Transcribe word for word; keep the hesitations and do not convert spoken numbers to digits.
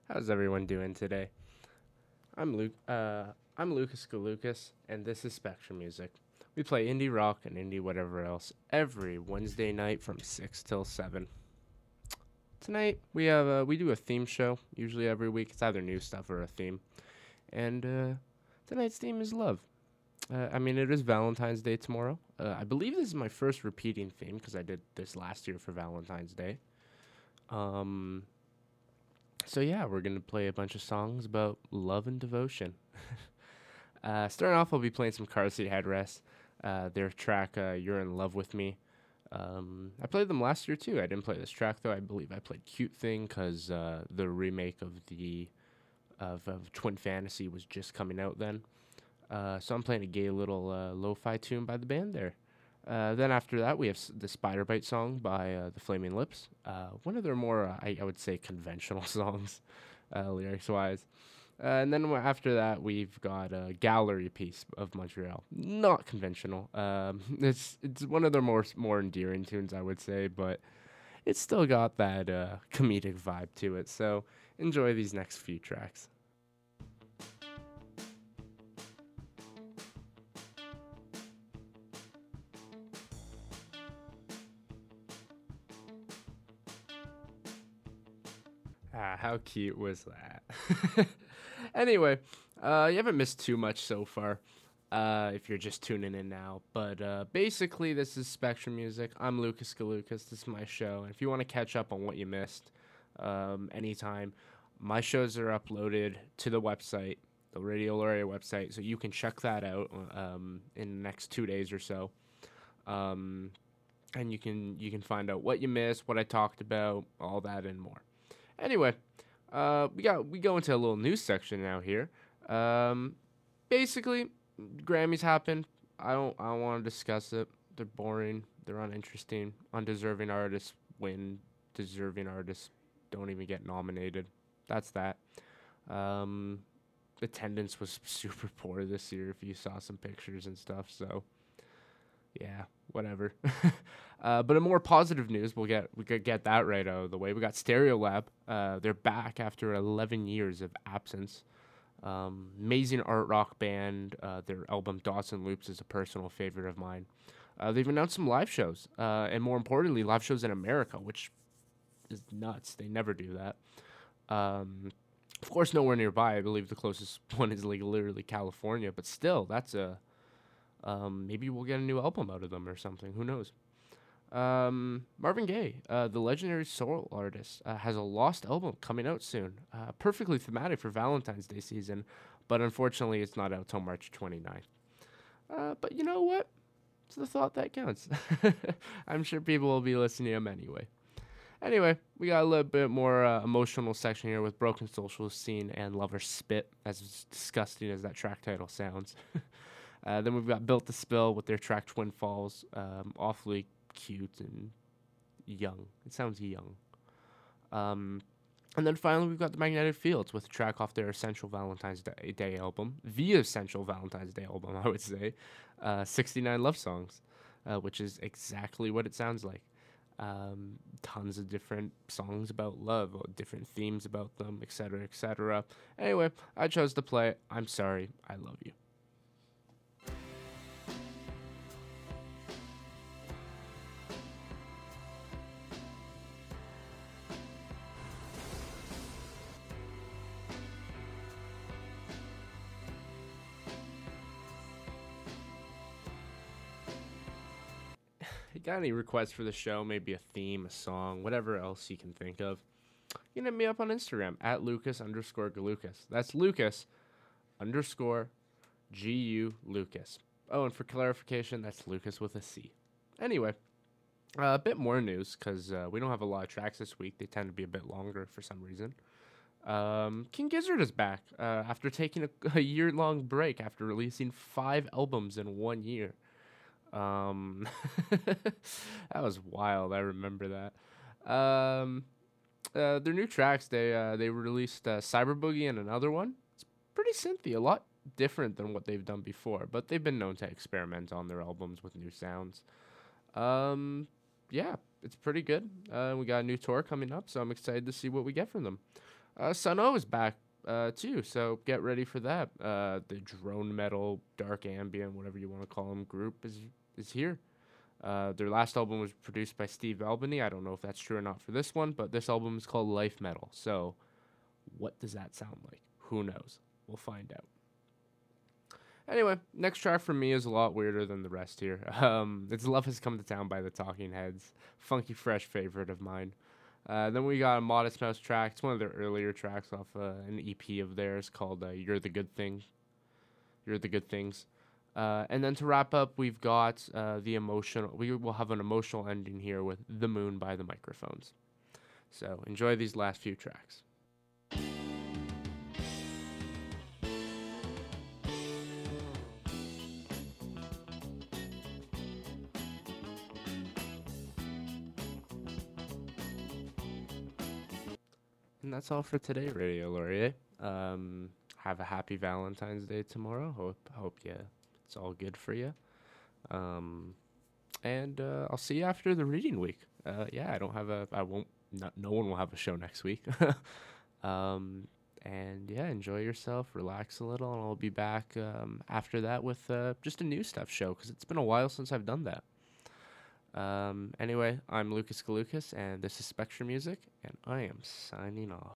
How's everyone doing today? I'm Luke. Uh, I'm Lucas Galucas, and this is Spectrum Music. We play indie rock and indie whatever else every Wednesday night from six till seven. Tonight we have uh, we do a theme show usually every week. It's either new stuff or a theme, and uh, tonight's theme is love. Uh, I mean, it is Valentine's Day tomorrow. Uh, I believe this is my first repeating theme because I did this last year for Valentine's Day. Um, So yeah, we're gonna play a bunch of songs about love and devotion. Uh, starting off, I'll be playing some Car Seat Headrest. Uh, their track uh, "You're in Love with Me." Um, I played them last year too. I didn't play this track though. I believe I played "Cute Thing" because uh, the remake of the of, of Twin Fantasy was just coming out then. Uh, so I'm playing a gay little uh, lo-fi tune by the band there. Uh, then after that, we have s- the Spider Bite song by uh, the Flaming Lips. Uh, one of their more, uh, I, I would say, conventional songs, uh, lyrics wise. Uh, and then wh- after that, we've got a gallery piece of Montreal. Not conventional. Um, it's it's one of their more s- more endearing tunes, I would say, but it's still got that uh, comedic vibe to it. So enjoy these next few tracks. Ah, how cute was that? Anyway, uh, you haven't missed too much so far. Uh, if you're just tuning in now, but uh, basically, this is Spectrum Music. I'm Lucas Galucas. This is my show, and if you want to catch up on what you missed, um, anytime, my shows are uploaded to the website, the Radio Lauria website, so you can check that out um, in the next two days or so. Um, and you can you can find out what you missed, what I talked about, all that and more. Anyway, uh, we got we go into a little news section now here. Um, basically, Grammys happened. I don't I don't want to discuss it. They're boring. They're uninteresting. Undeserving artists win. Deserving artists don't even get nominated. That's that. Um, Attendance was super poor this year. If you saw some pictures and stuff, so yeah, whatever. uh, but in more positive news, we'll get we could get that right out of the way. We got Stereolab. Uh, they're back after eleven years of absence. Um, amazing art rock band. Uh, their album Dawson Loops is a personal favorite of mine. Uh, they've announced some live shows, uh, and more importantly, live shows in America, which is nuts. They never do that. Um, of course, nowhere nearby. I believe the closest one is like literally California, but still, that's a um, maybe we'll get a new album out of them or something. Who knows? Um, Marvin Gaye, uh, the legendary soul artist, uh, has a lost album coming out soon. Uh, perfectly thematic for Valentine's Day season, but unfortunately, it's not out till March 29th. Uh, but you know what? It's the thought that counts. I'm sure people will be listening to him anyway. Anyway, we got a little bit more uh, emotional section here with Broken Social Scene and Lover Spit, as disgusting as that track title sounds. Uh, then we've got Built to Spill with their track Twin Falls, um, awfully cute and young. It sounds young. Um, and then finally, we've got the Magnetic Fields with a track off their Essential Valentine's Day, Day album, the Essential Valentine's Day album, I would say, uh, sixty-nine Love Songs, uh, which is exactly what it sounds like. Um, tons of different songs about love, or different themes about them, et cetera, et cetera. Anyway, I chose to play I'm Sorry, I Love You. You got any requests for the show? Maybe a theme, a song, whatever else you can think of. You can hit me up on Instagram at Lucas underscore Galucas. That's Lucas underscore G U Lucas. Oh, and for clarification, that's Lucas with a C. Anyway, uh, a bit more news because uh, we don't have a lot of tracks this week. They tend to be a bit longer for some reason. Um, King Gizzard is back uh, after taking a, a year long break after releasing five albums in one year. Um, that was wild. I remember that. Um, uh, their new tracks they uh, they released uh, Cyber Boogie and another one. It's pretty synthy, a lot different than what they've done before, but they've been known to experiment on their albums with new sounds. Um, yeah, it's pretty good. Uh, we got a new tour coming up, so I'm excited to see what we get from them. Uh, Suno is back uh, too, so get ready for that. Uh, the drone metal, dark ambient, whatever you want to call them, group is is here. Uh, their last album was produced by Steve Albany. I don't know if that's true or not for this one, but this album is called Life Metal. So, what does that sound like? Who knows? We'll find out. Anyway, next track from me is a lot weirder than the rest here. Um, it's Love Has Come to Town by the Talking Heads. Funky Fresh favorite of mine. Uh, then we got a Modest Mouse track. It's one of their earlier tracks off uh, an E P of theirs called uh, You're the Good Thing. You're the Good Things. Uh, and then to wrap up, we've got uh, the emotional. We will have an emotional ending here with The Moon by the Microphones. So enjoy these last few tracks. And that's all for today, Radio Laurier. Um, have a happy Valentine's Day tomorrow. Hope hope yeah, it's all good for you. Um, and uh, I'll see you after the reading week. Uh, yeah, I don't have a. I won't. Not, no one will have a show next week. um, and yeah, enjoy yourself, relax a little, and I'll be back um, after that with uh, just a new stuff show because it's been a while since I've done that. Um, anyway, I'm Lucas Galucas, and this is Spectrum Music, and I am signing off.